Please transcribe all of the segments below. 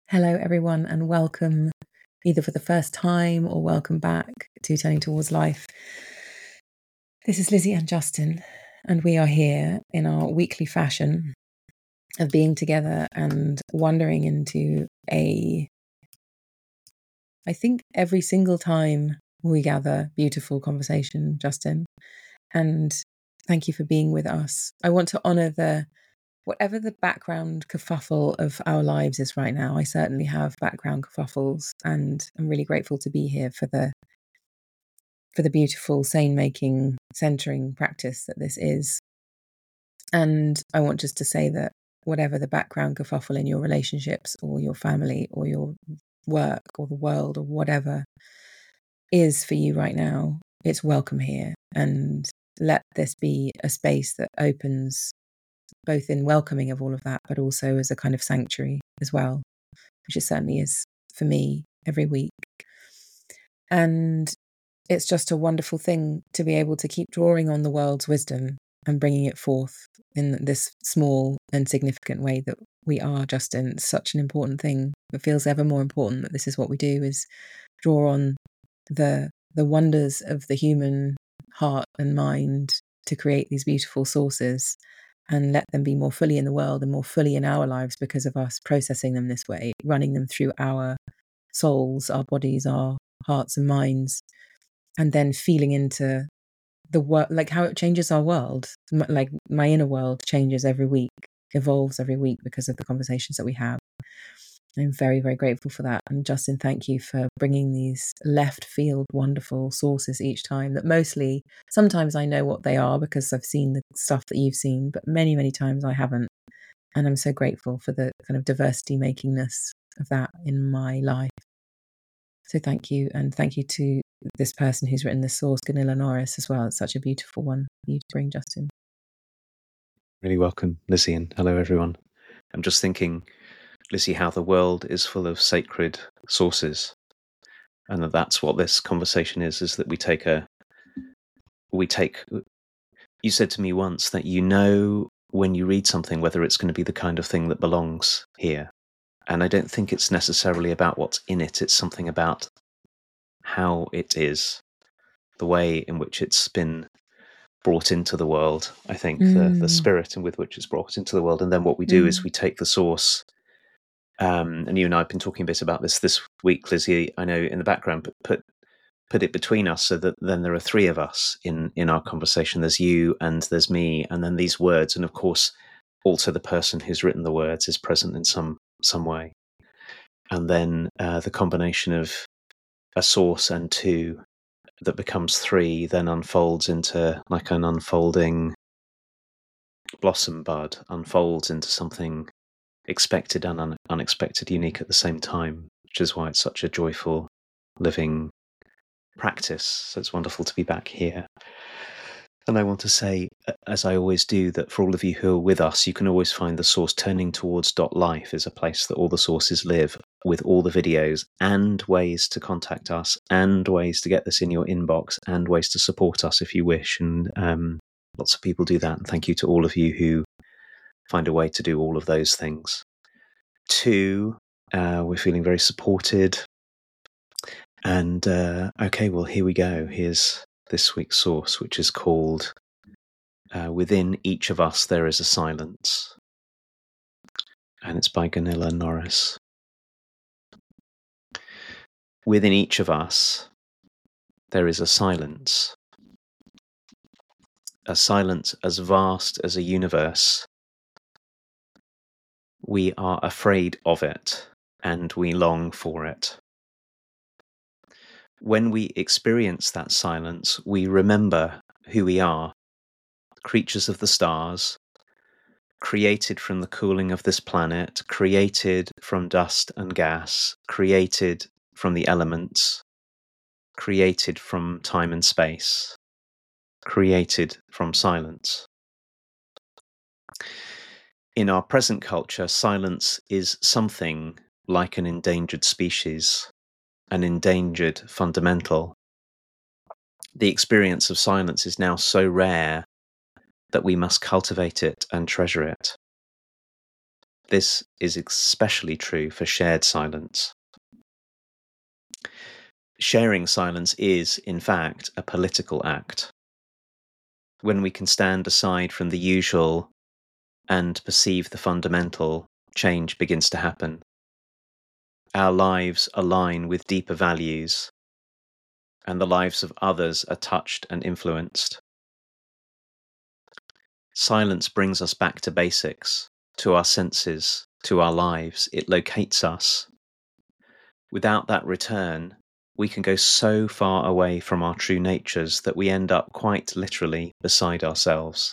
Hello, everyone, and welcome either for the first time or welcome back to Turning Towards Life. This is Lizzie and Justin, and we are here in our weekly fashion of being together and wandering into I think every single time we gather, beautiful conversation, Justin. And thank you for being with us. I want to honour whatever the background kerfuffle of our lives is right now. I certainly have background kerfuffles, and I'm really grateful to be here for the beautiful sane-making, centering practice that this is. And I want just to say that whatever the background kerfuffle in your relationships or your family or your work or the world or whatever is for you right now, it's welcome here. And let this be a space that opens both in welcoming of all of that, but also as a kind of sanctuary as well, which it certainly is for me every week. And it's just a wonderful thing to be able to keep drawing on the world's wisdom and bringing it forth in this small and significant way that we are, Justin. It's such an important thing. It feels ever more important that this is what we do, is draw on the wonders of the human heart and mind to create these beautiful sources and let them be more fully in the world and more fully in our lives because of us processing them this way, running them through our souls, our bodies, our hearts and minds, and then feeling into the world, like how it changes our world. Like my inner world changes every week, evolves every week because of the conversations that we have. I'm very, very grateful for that. And Justin, thank you for bringing these left field, wonderful sources each time that mostly, sometimes I know what they are because I've seen the stuff that you've seen, but many, many times I haven't. And I'm so grateful for the kind of diversity makingness of that in my life. So thank you. And thank you to this person who's written this source, Gunilla Norris, as well. It's such a beautiful one for you to bring, Justin. Really welcome, Lizzie, and hello, everyone. I'm just thinking, Lizzie, how the world is full of sacred sources, and that's what this conversation is that you said to me once that you know when you read something whether it's going to be the kind of thing that belongs here. And I don't think it's necessarily about what's in it, it's something about how it is, the way in which it's been brought into the world. I think the spirit with which it's brought into the world. And then what we do is we take the source, and you and I have been talking a bit about this week, Lizzie, I know in the background, but put it between us so that then there are three of us in our conversation. There's you and there's me, and then these words, and of course also the person who's written the words is present in some way. And then the combination of a source and two that becomes three then unfolds into like an unfolding blossom bud, unfolds into something expected and unexpected, unique at the same time, which is why it's such a joyful living practice. So it's wonderful to be back here. And I want to say, as I always do, that for all of you who are with us, you can always find the source. Turning Towards .life is a place that all the sources live, with all the videos and ways to contact us and ways to get this in your inbox and ways to support us if you wish. And lots of people do that. And thank you to all of you who find a way to do all of those things. Two, we're feeling very supported. And okay, well, here we go. Here's this week's source, which is called Within Each of Us There Is a Silence. And it's by Gunilla Norris. Within each of us there is a silence as vast as a universe. We are afraid of it, and we long for it. When we experience that silence, we remember who we are, creatures of the stars, created from the cooling of this planet, created from dust and gas, created from the elements, created from time and space, created from silence. In our present culture, silence is something like an endangered species, an endangered fundamental. The experience of silence is now so rare that we must cultivate it and treasure it. this is especially true for shared silence. Sharing silence is, in fact, a political act. When we can stand aside from the usual and perceive the fundamental, change begins to happen. Our lives align with deeper values, and the lives of others are touched and influenced. Silence brings us back to basics, to our senses, to our lives. It locates us. Without that return, we can go so far away from our true natures that we end up quite literally beside ourselves.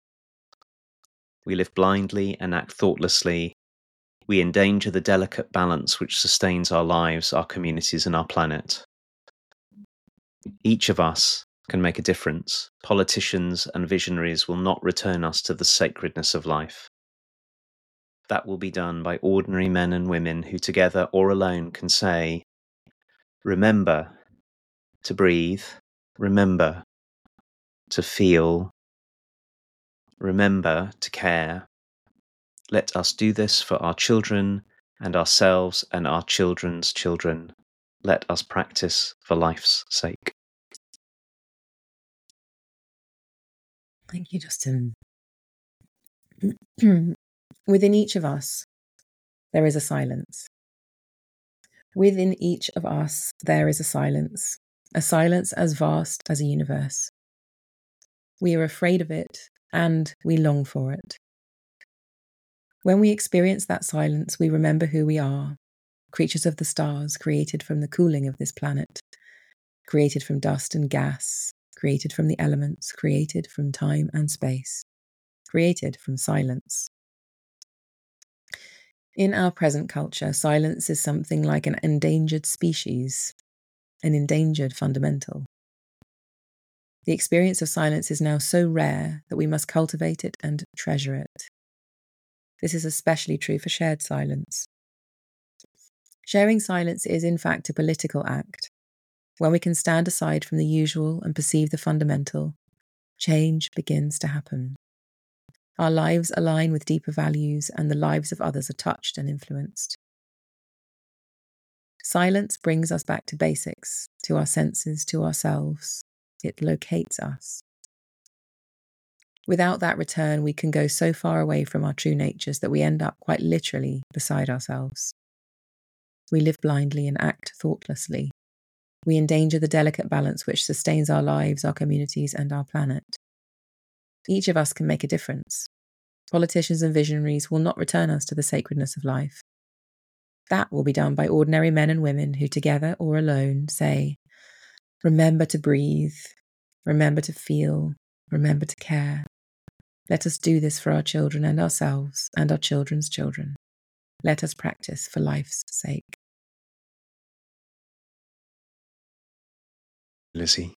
We live blindly and act thoughtlessly. We endanger the delicate balance which sustains our lives, our communities, and our planet. Each of us can make a difference. Politicians and visionaries will not return us to the sacredness of life. That will be done by ordinary men and women who, together or alone, can say, remember to breathe, remember to feel, remember to care. Let us do this for our children and ourselves and our children's children. Let us practice for life's sake. Thank you, Justin. Within each of us, there is a silence. Within each of us, there is a silence as vast as a universe. We are afraid of it, and we long for it. When we experience that silence, we remember who we are, creatures of the stars, created from the cooling of this planet, created from dust and gas, created from the elements, created from time and space, created from silence. In our present culture, silence is something like an endangered species, an endangered fundamental. The experience of silence is now so rare that we must cultivate it and treasure it. This is especially true for shared silence. Sharing silence is, in fact, a political act. When we can stand aside from the usual and perceive the fundamental, change begins to happen. Our lives align with deeper values, and the lives of others are touched and influenced. Silence brings us back to basics, to our senses, to ourselves. It locates us. Without that return, we can go so far away from our true natures that we end up quite literally beside ourselves. We live blindly and act thoughtlessly. We endanger the delicate balance which sustains our lives, our communities, and our planet. Each of us can make a difference. Politicians and visionaries will not return us to the sacredness of life. That will be done by ordinary men and women who, together or alone, say, remember to breathe, remember to feel, remember to care. Let us do this for our children and ourselves and our children's children. Let us practice for life's sake. Lizzie,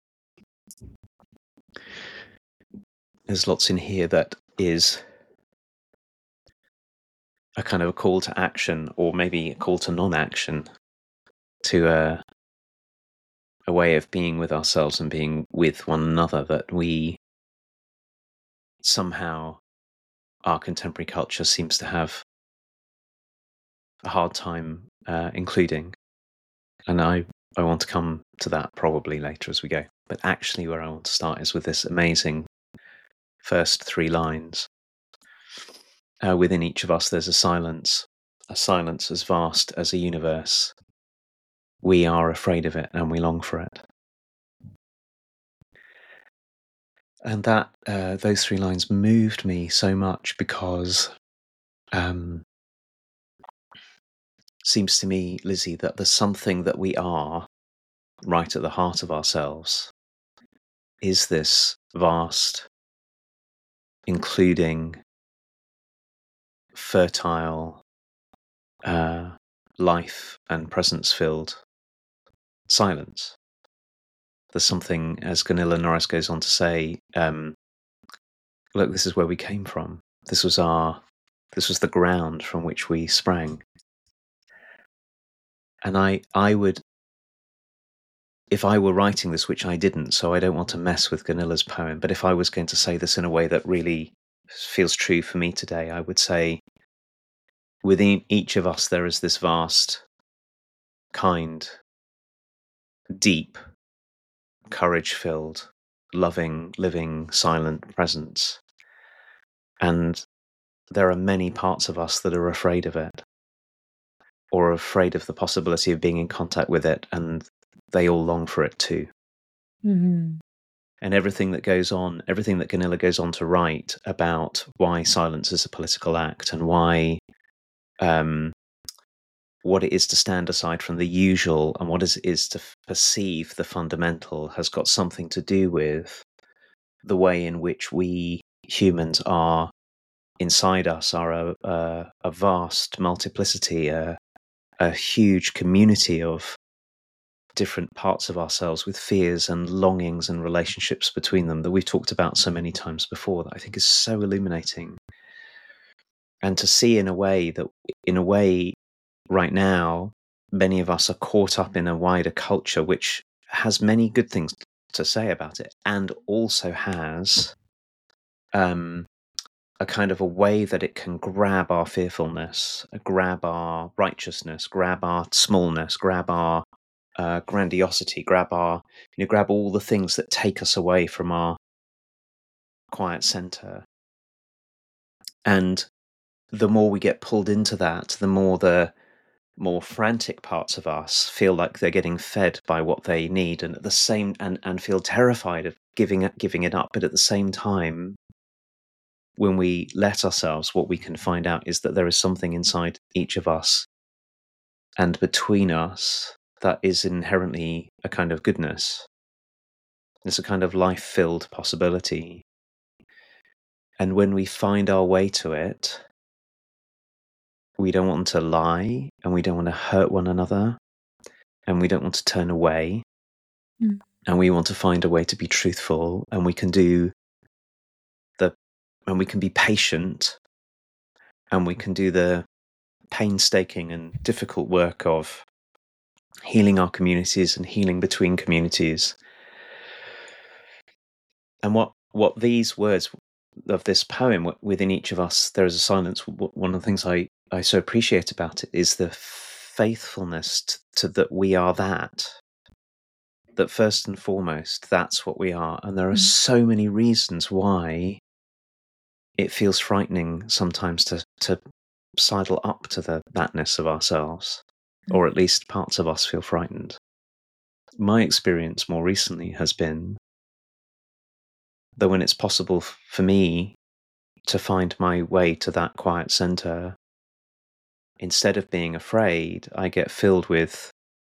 there's lots in here that is a kind of a call to action, or maybe a call to non-action, to a way of being with ourselves and being with one another that we somehow, our contemporary culture seems to have a hard time including. And I want to come to that probably later as we go. But actually where I want to start is with this amazing first 3 lines. Within each of us there's a silence as vast as a universe. We are afraid of it and we long for it. And that those 3 lines moved me so much because seems to me, Lizzie, that there's something that we are right at the heart of ourselves is this vast, including, fertile, life and presence-filled silence. There's something, as Gunilla Norris goes on to say, look, this is where we came from. This was the ground from which we sprang. And I would, if I were writing this, which I didn't, so I don't want to mess with Gunilla's poem, but if I was going to say this in a way that really feels true for me today, I would say within each of us there is this vast, kind, deep, courage-filled, loving, living, silent presence. And there are many parts of us that are afraid of it, or afraid of the possibility of being in contact with it, and they all long for it too. Mm-hmm. And everything that Gunilla goes on to write about why silence is a political act, and why what it is to stand aside from the usual and what it is to perceive the fundamental, has got something to do with the way in which we humans are, inside us, are a vast multiplicity, a huge community of different parts of ourselves with fears and longings and relationships between them that we've talked about so many times before, that I think is so illuminating. And to see in a way right now, many of us are caught up in a wider culture which has many good things to say about it, and also has a kind of a way that it can grab our fearfulness, grab our righteousness, grab our smallness, grab our grandiosity, grab all the things that take us away from our quiet center. And the more we get pulled into that, the more frantic parts of us feel like they're getting fed by what they need, and at the same and feel terrified of giving it up. But at the same time, when we let ourselves, what we can find out is that there is something inside each of us and between us that is inherently a kind of goodness. It's a kind of life-filled possibility. And when we find our way to it, we don't want to lie, and we don't want to hurt one another, and we don't want to turn away. And we want to find a way to be truthful, and we can we can be patient, and we can do the painstaking and difficult work of healing our communities and healing between communities. And what these words of this poem, within each of us there is a silence, one of the things I so appreciate about it is the faithfulness to that we are that first and foremost, that's what we are. And there are so many reasons why it feels frightening sometimes to sidle up to the thatness of ourselves, or at least parts of us feel frightened. My experience more recently has been that when it's possible for me to find my way to that quiet center, instead of being afraid, I get filled with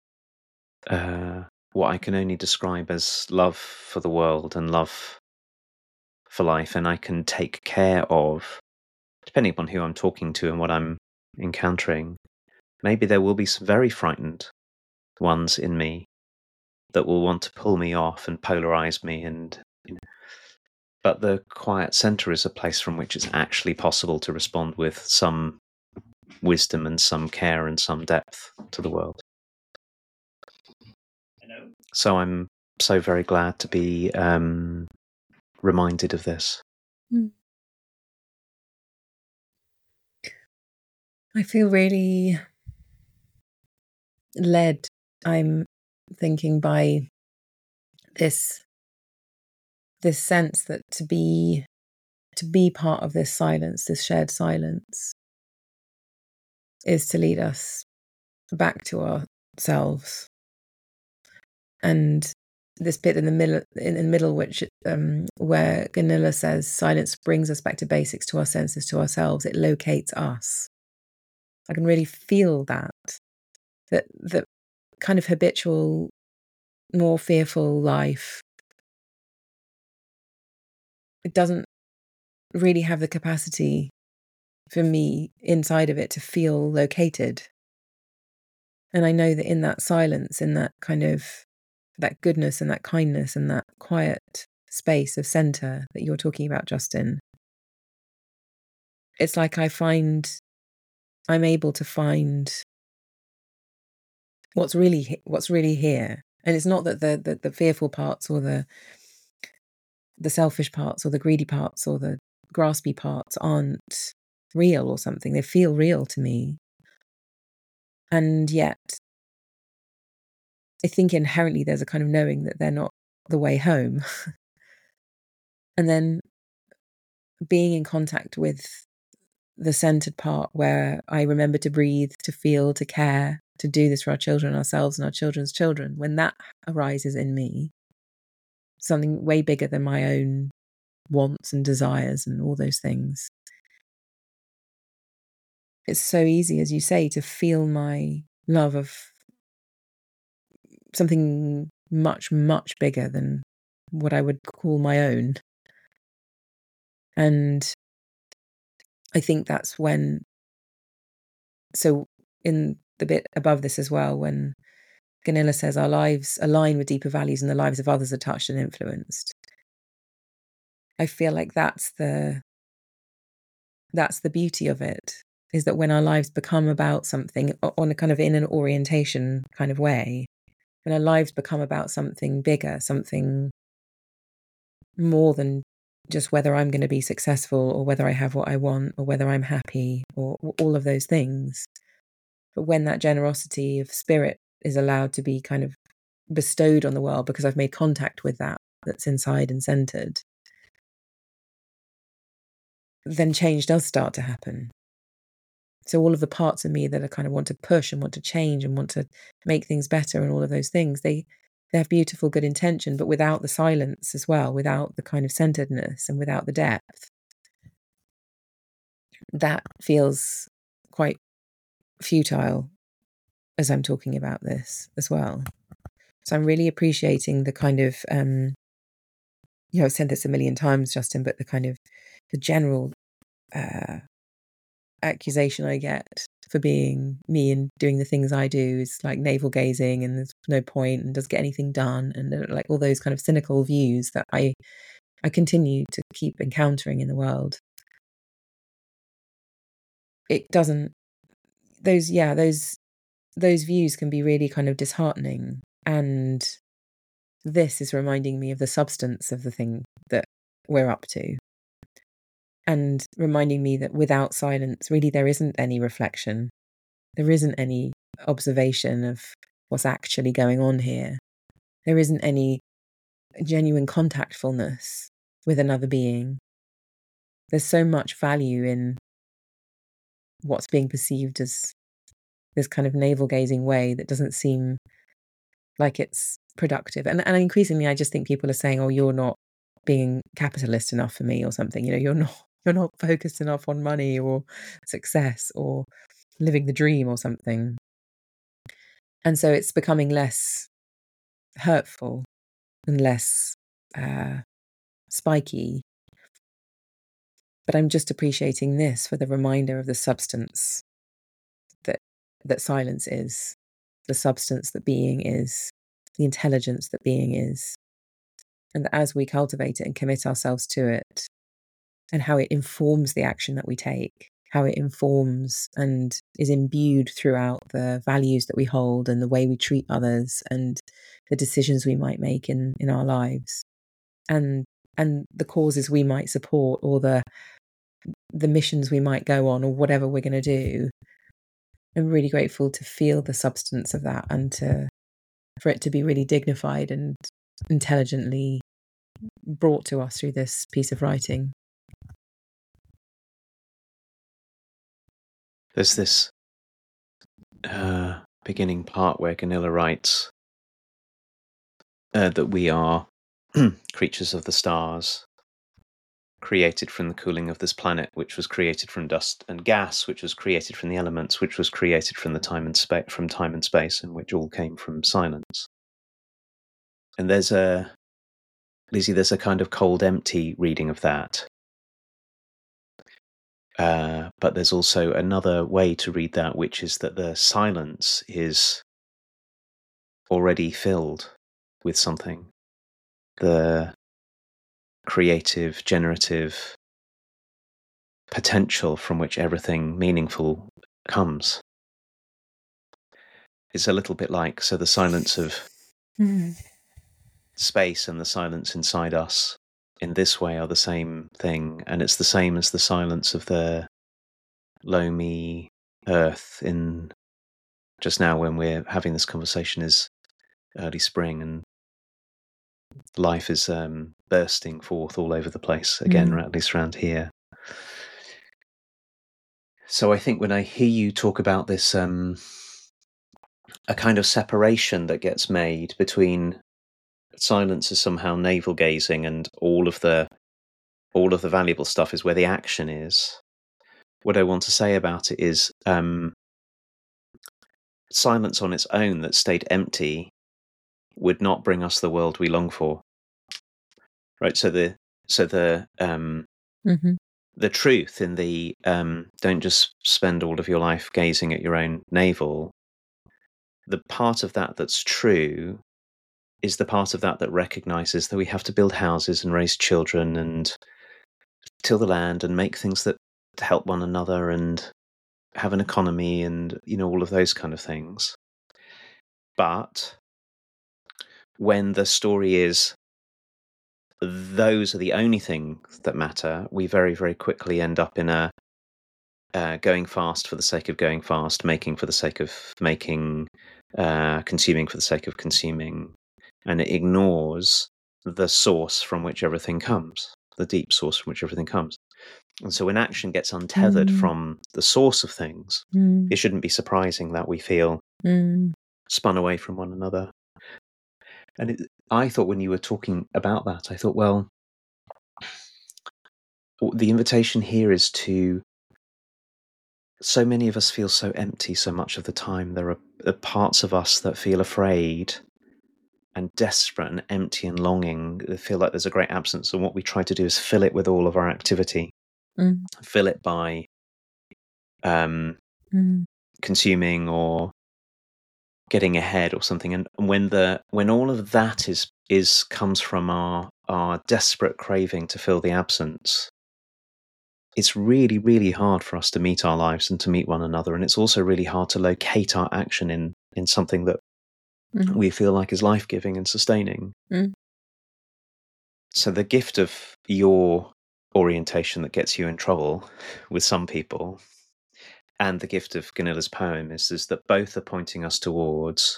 what I can only describe as love for the world and love for life, and I can take care of, depending upon who I'm talking to and what I'm encountering, maybe there will be some very frightened ones in me that will want to pull me off and polarize me, but the quiet center is a place from which it's actually possible to respond with some wisdom and some care and some depth to the world. So I'm so very glad to be reminded of this. I feel really led, I'm thinking, by this sense that to be part of this silence, this shared silence, is to lead us back to ourselves. And this bit in the middle, which where Gunilla says silence brings us back to basics, to our senses, to ourselves. It locates us. I can really feel that kind of habitual, more fearful life, it doesn't really have the capacity for me inside of it to feel located. And I know that in that silence, in that kind of that goodness and that kindness and that quiet space of center that you're talking about, Justin, it's like I'm able to find what's really here. And it's not that the fearful parts or the selfish parts or the greedy parts or the graspy parts aren't real or something. They feel real to me. And yet, I think inherently there's a kind of knowing that they're not the way home. And then being in contact with the centered part where I remember to breathe, to feel, to care, to do this for our children, ourselves, and our children's children, when that arises in me, something way bigger than my own wants and desires and all those things. It's so easy, as you say, to feel my love of something much, much bigger than what I would call my own. And I think that's when, so in the bit above this as well, when Gunilla says our lives align with deeper values and the lives of others are touched and influenced, I feel like that's the beauty of it, is that when our lives become about something on a kind of in an orientation kind of way, when our lives become about something bigger, something more than just whether I'm going to be successful or whether I have what I want or whether I'm happy or all of those things. But when that generosity of spirit is allowed to be kind of bestowed on the world because I've made contact with that's inside and centered, then change does start to happen. So all of the parts of me that I kind of want to push and want to change and want to make things better and all of those things, they have beautiful, good intention, but without the silence as well, without the kind of centeredness and without the depth, that feels quite futile as I'm talking about this as well. So I'm really appreciating the kind of, I've said this a million times, Justin, but the kind of the general accusation I get for being me and doing the things I do is like navel gazing and there's no point and doesn't get anything done, and like all those kind of cynical views that I continue to keep encountering in the world. It doesn't, those views can be really kind of disheartening, and this is reminding me of the substance of the thing that we're up to, and reminding me that without silence, really there isn't any reflection. There isn't any observation of what's actually going on here. There isn't any genuine contactfulness with another being. There's so much value in what's being perceived as this kind of navel-gazing way that doesn't seem like it's productive. And increasingly, I just think people are saying, "Oh, you're not being capitalist enough for me," or something. You're not focused enough on money or success or living the dream or something. And so it's becoming less hurtful and less spiky. But I'm just appreciating this for the reminder of the substance that silence is, the substance that being is, the intelligence that being is. And that as we cultivate it and commit ourselves to it, and how it informs the action that we take, how it informs and is imbued throughout the values that we hold and the way we treat others and the decisions we might make in our lives, and the causes we might support or the missions we might go on or whatever we're going to do. I'm really grateful to feel the substance of that and for it to be really dignified and intelligently brought to us through this piece of writing. There's this beginning part where Gunilla writes that we are creatures of the stars, created from the cooling of this planet, which was created from dust and gas, which was created from the elements, which was created from the time and space, and which all came from silence. And there's a kind of cold, empty reading of that. But there's also another way to read that, which is that the silence is already filled with something. The creative, generative potential from which everything meaningful comes. It's a little bit like, so the silence of space and the silence inside us in this way are the same thing, and it's the same as the silence of the loamy earth in just now when we're having this conversation is early spring and life is bursting forth all over the place again, or at least around here. So I think when I hear you talk about this, a kind of separation that gets made between silence is somehow navel gazing and all of the valuable stuff is where the action is. What I want to say about it is silence on its own that stayed empty would not bring us the world we long for. Right. So the truth in the don't just spend all of your life gazing at your own navel. The part of that that's true is the part of that that recognizes that we have to build houses and raise children and till the land and make things that help one another and have an economy and, all of those kind of things. But when the story is those are the only things that matter, we very, very quickly end up in a going fast for the sake of going fast, making for the sake of making, consuming for the sake of consuming, and it ignores the source from which everything comes, the deep source from which everything comes. And so when action gets untethered from the source of things, it shouldn't be surprising that we feel spun away from one another. And I thought when you were talking about that, I thought, well, the invitation here is to, so many of us feel so empty so much of the time. There are parts of us that feel afraid and desperate and empty and longing. They feel like there's a great absence. And what we try to do is fill it with all of our activity, fill it by consuming or getting ahead or something. And when all of that comes from our desperate craving to fill the absence, it's really, really hard for us to meet our lives and to meet one another. And it's also really hard to locate our action in something that we feel like is life-giving and sustaining. So the gift of your orientation that gets you in trouble with some people and the gift of Ganila's poem is that both are pointing us towards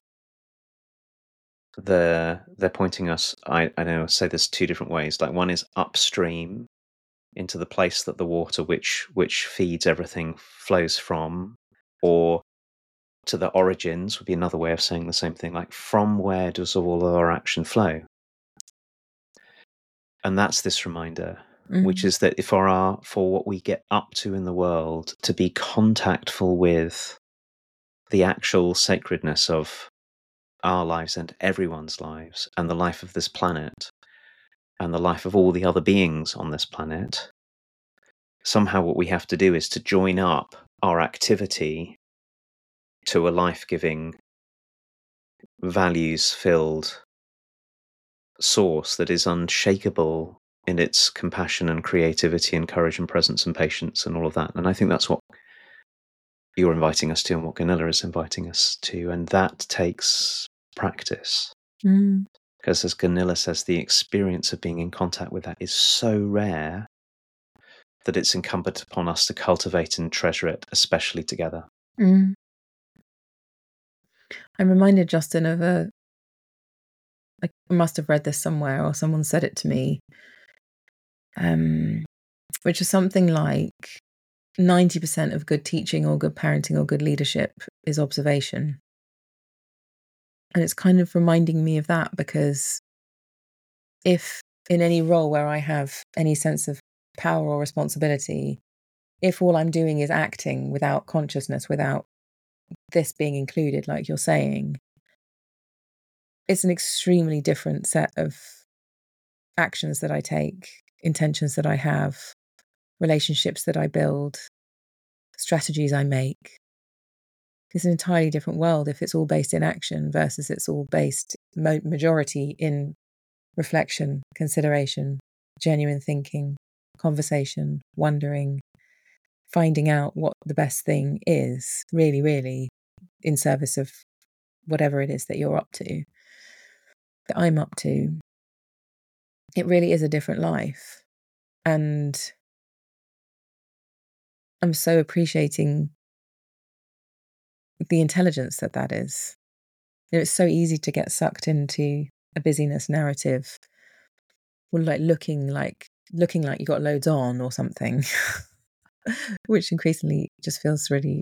they're pointing us, I know, say this two different ways. Like one is upstream into the place that the water which feeds everything flows from, or to the origins would be another way of saying the same thing, like from where does all of our action flow? And that's this reminder, which is that for what we get up to in the world, to be contactful with the actual sacredness of our lives and everyone's lives and the life of this planet and the life of all the other beings on this planet, somehow what we have to do is to join up our activity to a life-giving, values-filled source that is unshakable in its compassion and creativity and courage and presence and patience and all of that. And I think that's what you're inviting us to and what Gunilla is inviting us to. And that takes practice. Because as Gunilla says, the experience of being in contact with that is so rare that it's incumbent upon us to cultivate and treasure it, especially together. I'm reminded, Justin, of I must have read this somewhere or someone said it to me, which is something like 90% of good teaching or good parenting or good leadership is observation. And it's kind of reminding me of that, because if in any role where I have any sense of power or responsibility, if all I'm doing is acting without consciousness, without this being included, like you're saying, it's an extremely different set of actions that I take, intentions that I have, relationships that I build, strategies I make. It's an entirely different world if it's all based in action versus it's all based majority in reflection, consideration, genuine thinking, conversation, wondering, finding out what the best thing is, really, really in service of whatever it is that you're up to, that I'm up to. It really is a different life. And I'm so appreciating the intelligence that is. It's so easy to get sucked into a busyness narrative, or looking like you got loads on or something, which increasingly just feels really,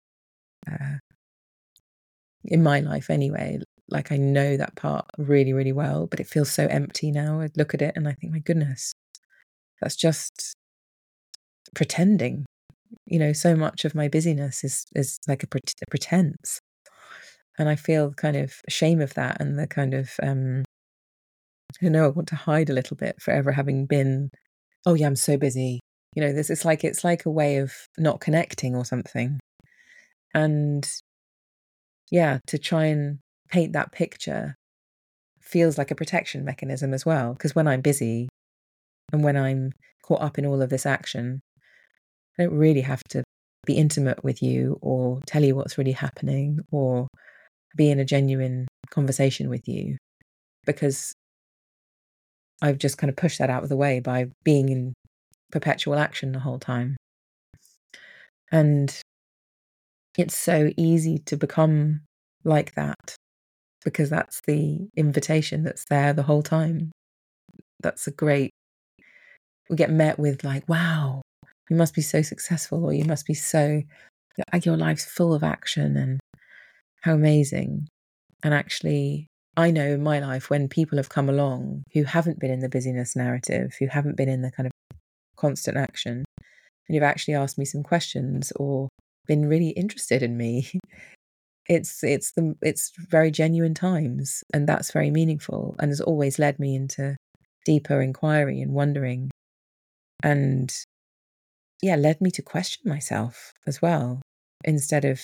in my life anyway, like I know that part really, really well, but it feels so empty now. I look at it and I think, my goodness, that's just pretending. So much of my busyness is like a pretense. And I feel kind of shame of that, and the kind of, I want to hide a little bit for ever having been, oh yeah, I'm so busy. It's like a way of not connecting or something. And yeah, to try and paint that picture feels like a protection mechanism as well. Because when I'm busy and when I'm caught up in all of this action, I don't really have to be intimate with you or tell you what's really happening or be in a genuine conversation with you, because I've just kind of pushed that out of the way by being in perpetual action the whole time. And it's so easy to become like that, because that's the invitation that's there the whole time. We get met with like, wow, you must be so successful, or you must be so, your life's full of action and how amazing. And actually, I know in my life when people have come along who haven't been in the busyness narrative, who haven't been in the kind of constant action, and you've actually asked me some questions or been really interested in me, it's very genuine times, and that's very meaningful, and has always led me into deeper inquiry and wondering, and led me to question myself as well, instead of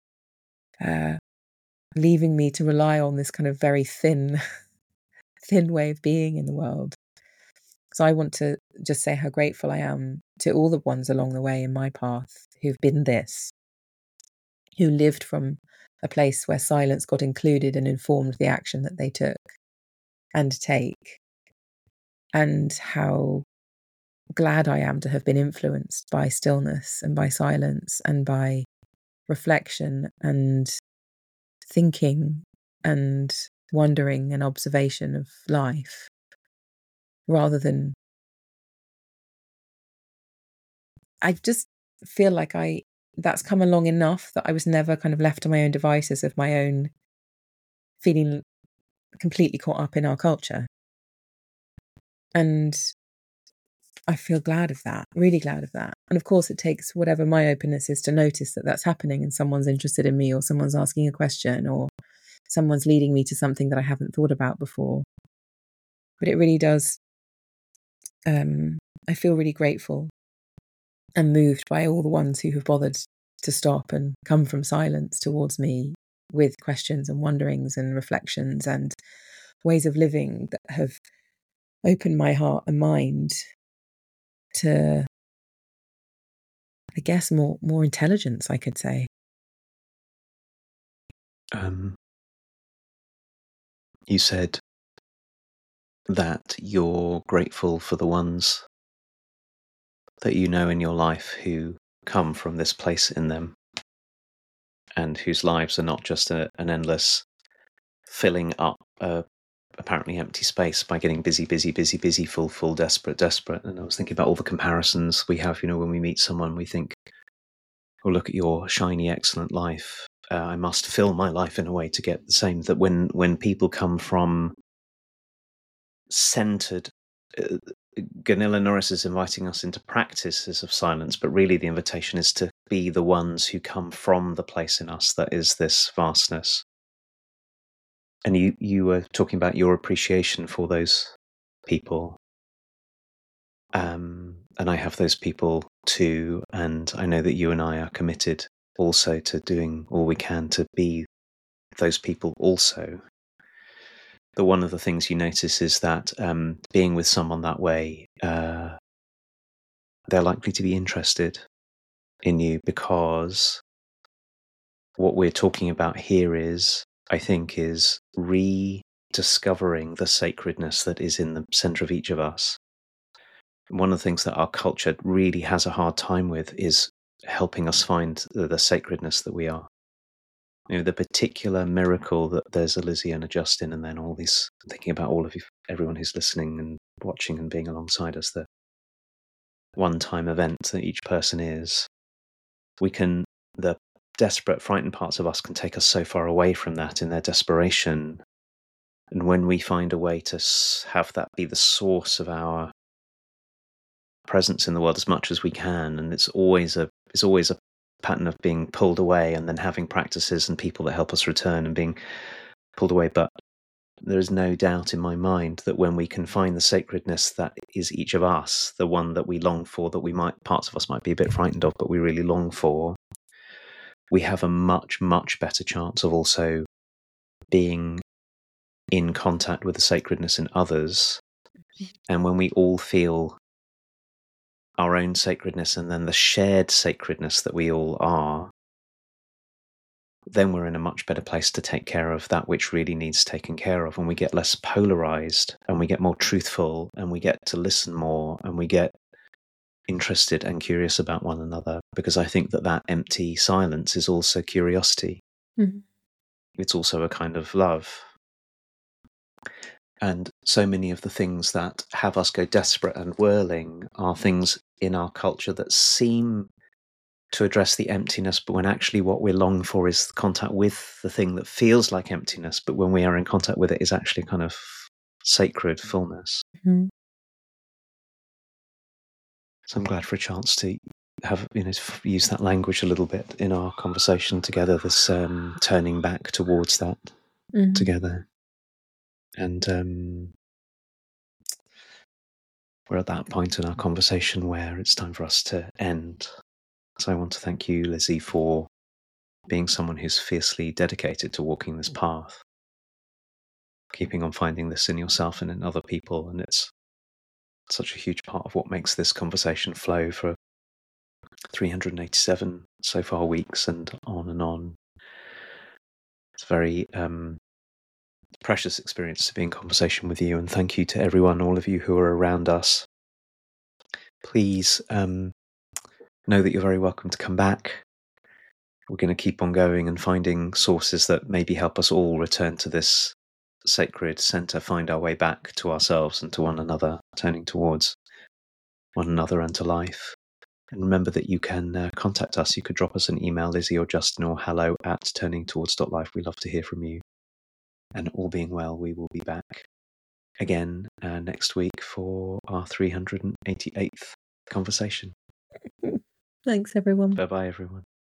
leaving me to rely on this kind of very thin way of being in the world. So I want to just say how grateful I am to all the ones along the way in my path who've been this, who lived from a place where silence got included and informed the action that they took and take, and how glad I am to have been influenced by stillness and by silence and by reflection and thinking and wondering and observation of life, rather than, I just feel like that's come along enough that I was never kind of left to my own devices of my own feeling completely caught up in our culture. And I feel glad of that, really glad of that. And of course, it takes whatever my openness is to notice that that's happening and someone's interested in me, or someone's asking a question, or someone's leading me to something that I haven't thought about before. But it really does, I feel really grateful and moved by all the ones who have bothered to stop and come from silence towards me with questions and wonderings and reflections and ways of living that have opened my heart and mind to, I guess, more intelligence, I could say. You said that you're grateful for the ones that you know in your life who come from this place in them, and whose lives are not just an endless filling up a apparently empty space by getting busy, full, desperate. And I was thinking about all the comparisons we have, when we meet someone, we think, oh, look at your shiny, excellent life. I must fill my life in a way to get the same. That when people come from centered, Gunilla Norris is inviting us into practices of silence, but really the invitation is to be the ones who come from the place in us that is this vastness. And you were talking about your appreciation for those people. And I have those people too. And I know that you and I are committed also to doing all we can to be those people also. But one of the things you notice is that being with someone that way, they're likely to be interested in you, because what we're talking about here is, I think, is rediscovering the sacredness that is in the center of each of us. One of the things that our culture really has a hard time with is helping us find the sacredness that we are. The particular miracle that there's a Lizzie and a Justin, and then all these, thinking about all of you, everyone who's listening and watching and being alongside us, the one-time event that each person is. The desperate, frightened parts of us can take us so far away from that in their desperation. And when we find a way to have that be the source of our presence in the world as much as we can, and it's always a pattern of being pulled away and then having practices and people that help us return and being pulled away. But there is no doubt in my mind that when we can find the sacredness that is each of us, the one that we long for, that parts of us might be a bit frightened of, but we really long for, we have a much, much better chance of also being in contact with the sacredness in others. And when we all feel our own sacredness and then the shared sacredness that we all are, then we're in a much better place to take care of that which really needs taken care of, and we get less polarized and we get more truthful and we get to listen more and we get interested and curious about one another, because I think that empty silence is also curiosity. Mm-hmm. It's also a kind of love. And so many of the things that have us go desperate and whirling are things in our culture that seem to address the emptiness, but when actually what we're longing for is contact with the thing that feels like emptiness, but when we are in contact with it is actually kind of sacred fullness. Mm-hmm. So I'm glad for a chance to have, use that language a little bit in our conversation together, this turning back towards that together. And we're at that point in our conversation where it's time for us to end. So I want to thank you, Lizzie, for being someone who's fiercely dedicated to walking this path, keeping on finding this in yourself and in other people. And it's such a huge part of what makes this conversation flow for 387 so far weeks and on and on. It's a very precious experience to be in conversation with you, and thank you to everyone, all of you who are around us. Please know that you're very welcome to come back. We're going to keep on going and finding sources that maybe help us all return to this sacred center, find our way back to ourselves and to one another, turning towards one another and to life. And remember that you can contact us. You could drop us an email, Lizzie or Justin, or hello@turningtowards.life. We love to hear from you. And all being well, we will be back again next week for our 388th conversation. Thanks, everyone. Bye-bye, everyone.